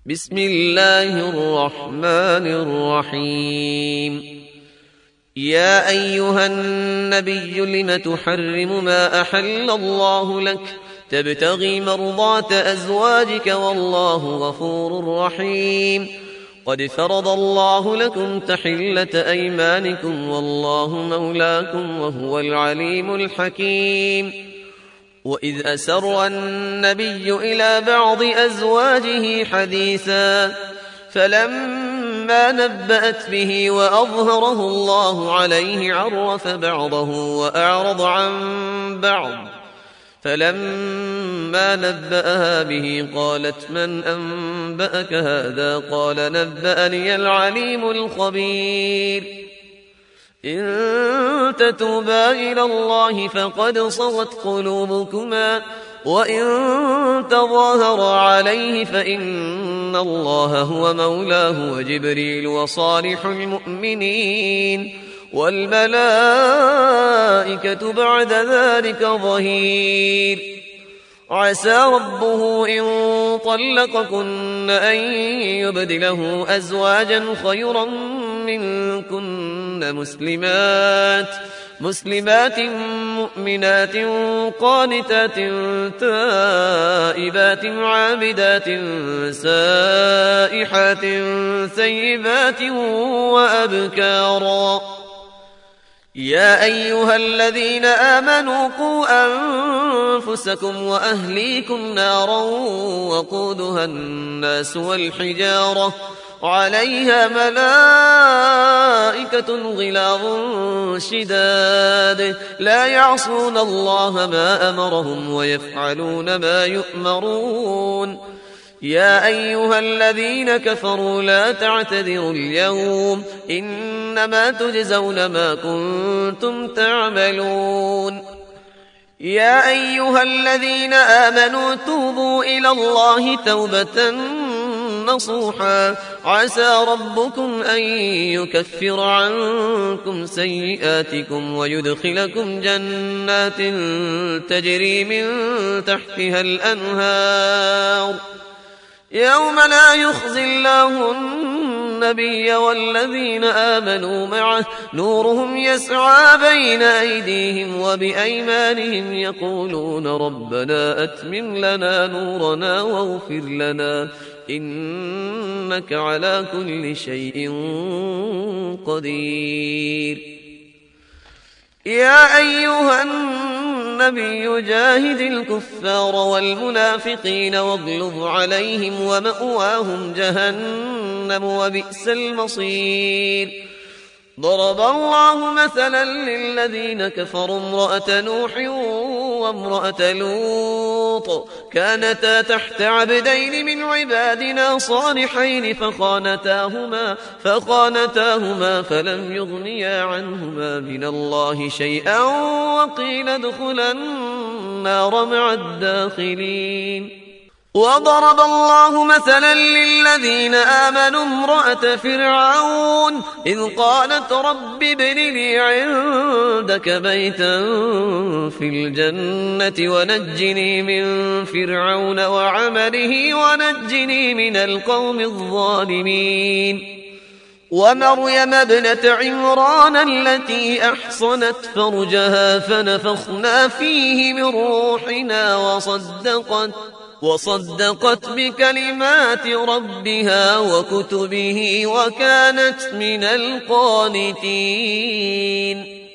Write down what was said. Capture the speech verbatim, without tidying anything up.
بسم الله الرحمن الرحيم. يا أيها النبي لم تحرم ما أحل الله لك تبتغي مرضات أزواجك والله غفور رحيم. قد فرض الله لكم تحلة أيمانكم والله مولاكم وهو العليم الحكيم. وإذ أسر النبي إلى بعض أزواجه حديثا فلما نبأت به وأظهره الله عليه عرف بعضه وأعرض عن بعض، فلما نبأها به قالت من أنبأك هذا؟ قال نبأني العليم الخبير. إن تتوبا إلى الله فقد صغت قلوبكما وإن تظاهرا عليه فإن الله هو مولاه وجبريل وصالح المؤمنين والملائكة بعد ذلك ظهير. عسى ربه إن طلقكن أن يبدله أزواجا خيرا منكن مسلمات مسلمات مؤمنات قانتات تائبات عابدات سائحات ثيبات وأبكارا. يا أيها الذين آمنوا قوا أنفسكم وأهليكم نارا وقودها الناس والحجارة عليها ملائكة غلاظ شداد لا يعصون الله ما أمرهم ويفعلون ما يؤمرون. يا أيها الذين كفروا لا تعتذروا اليوم إنما تجزون ما كنتم تعملون. يا أيها الذين آمنوا توبوا إلى الله توبة نصوحا عسى ربكم أن يكفر عنكم سيئاتكم ويدخلكم جنات تجري من تحتها الأنهار يوم لا يخزي الله النبي والذين آمنوا معه نورهم يسعى بين أيديهم وبأيمانهم يقولون ربنا أتمم لنا نورنا واغفر لنا إنك على كل شيء قدير. يا أيها النبي جاهد الكفار والمنافقين واغلظ عليهم ومأواهم جهنم وبئس المصير. ضرب الله مثلا للذين كفروا امرأة نوح وامرأة لوط كانتا تحت عبدين من عبادنا صالحين فخانتاهما فخانتاهما فلم يغنيا عنهما من الله شيئا وقيل ادخلا النار مع الداخلين. وضرب الله مثلا للذين آمنوا امرأة فرعون إذ قالت رب ابن لي عندك بيتا في الجنة ونجني من فرعون وعمله ونجني من القوم الظالمين. ومريم ابنة عمران التي أحصنت فرجها فنفخنا فيه من روحنا وصدقت وصدقت بكلمات ربها وكتبه وكانت من القانتين.